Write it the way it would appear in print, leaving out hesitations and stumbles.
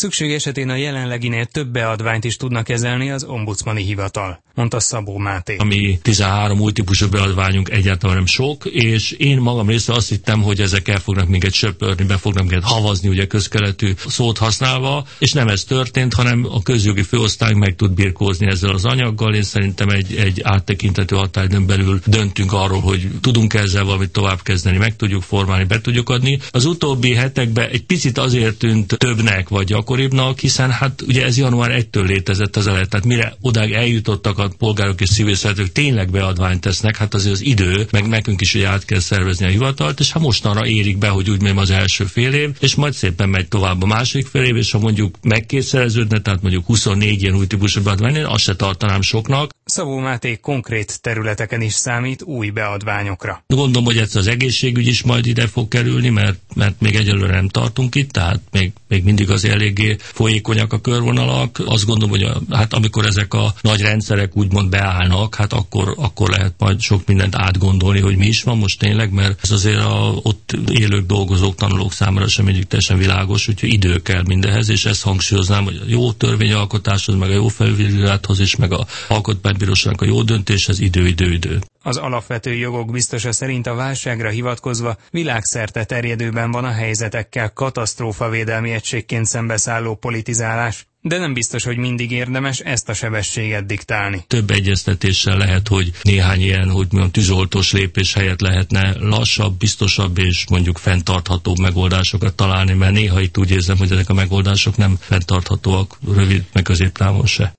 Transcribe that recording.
Szükség esetén a jelenleginél több beadványt is tudna kezelni az ombudsmani hivatal, mondta Szabó Máté. Ami 13 új típusú beadványunk egyáltalán nem sok, és én magam részre azt hittem, hogy ezek el fognak minket söpörni, be fognak minket havazni, ugye közkeletű szót használva, és nem ez történt, hanem a közjogi főosztály meg tud birkózni ezzel az anyaggal. Én szerintem egy áttekintető határidőn belül döntünk arról, hogy tudunk ezzel valamit tovább kezdeni, meg tudjuk formálni, be tudjuk adni. Az utóbbi hetekben egy picit azért tűnt többnek vagy gyakoribbnak, hiszen hát ugye ez január 1-től létezett az elején, tehát mire odáig eljutottak a polgárok és civil szervezetek, tényleg beadványt tesznek, hát azért az idő, meg nekünk is ugye át kell szervezni a hivatalt, és ha mostanra érik be, hogy úgy mondjam, az első fél év, és majd szépen megy tovább a második fél év, és ha mondjuk megkétszereződne, tehát mondjuk 24 ilyen új típusú beadvány, én azt se tartanám soknak. Szabó Máté konkrét területeken is számít új beadványokra. Gondolom, hogy ez az egészségügy is majd ide fog kerülni, mert még egyelőre nem tartunk itt, tehát még mindig az eléggé folyékonyak a körvonalak. Azt gondolom, hogy hát amikor ezek a nagy rendszerek úgymond beállnak, hát akkor lehet majd sok mindent átgondolni, hogy mi is van most tényleg, mert ez azért ott élők, dolgozók, tanulók számára sem mindig teljesen világos, úgyhogy idő kell mindenhez, és ezt hangsúlyoznám, hogy a jó törvényalkotáshoz, meg a jó felülvizsgálathoz, és meg a alkotmánybíróságnak a jó döntéshez idő. Az alapvető jogok biztosa szerint a válságra hivatkozva világszerte terjedőben van a helyzetekkel katasztrófavédelmi egységként szembeszálló politizálás, de nem biztos, hogy mindig érdemes ezt a sebességet diktálni. Több egyeztetéssel lehet, hogy néhány ilyen, hogy mondjam, tűzoltós lépés helyett lehetne lassabb, biztosabb és mondjuk fenntarthatóbb megoldásokat találni, mert néha itt úgy érzem, hogy ezek a megoldások nem fenntarthatóak rövid meg középtávon se.